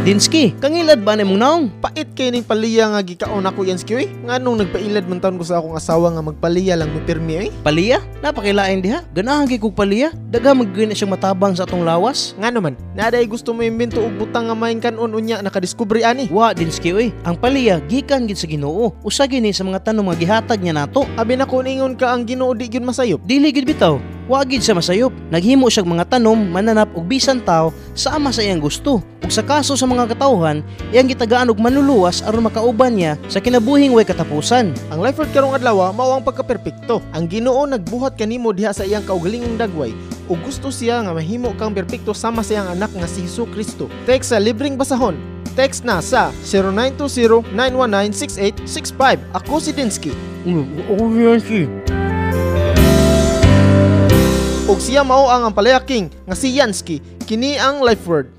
Dinsky, kangilad ba ni mong naong? Pait kay ning paliya nga gikaon ako yan ski oy. Nganong nagpailad man taon ko sa akong asawa nga magpaliya lang mi pirmi oy. Paliya? Napakilain diha. Ganahan kay kog paliya. Daga maggawin na siyang matabang sa atong lawas. Ngano man, naday gusto mo imbento og butang nga main kanon unya nakadiskubre ani. Wa Dinsky oy. Ang paliya gikan gid sa Ginoo. Usa gini sa mga tanom nga gihatag niya nato. Abi na ko ningon ka ang Ginoo di gyud masayop. Dili gid bitaw. Wa gid sa masayop. Naghimo siya mga tanom, mananap og bisan tawo sama sa iyang gusto. Ug sa kaso sa mga katawhan, iyang gitagaan og manluluwas aron makauban niya sa kinabuhing way katapusan. Ang life word karong adlaw mao ang pagkaperpekto. Ang Ginoo nagbuhat kanimo diha sa iyang kaugalingong dagway ug gusto siya nga mahimo kang perpekto sama sa iyang anak nga si Hesukristo. Text sa libreng basahon. Text na sa 0920-919-6865. Ako si Dinsky. Ug siya mao ang Ampalaya King nga si Yansky. Kini ang life word.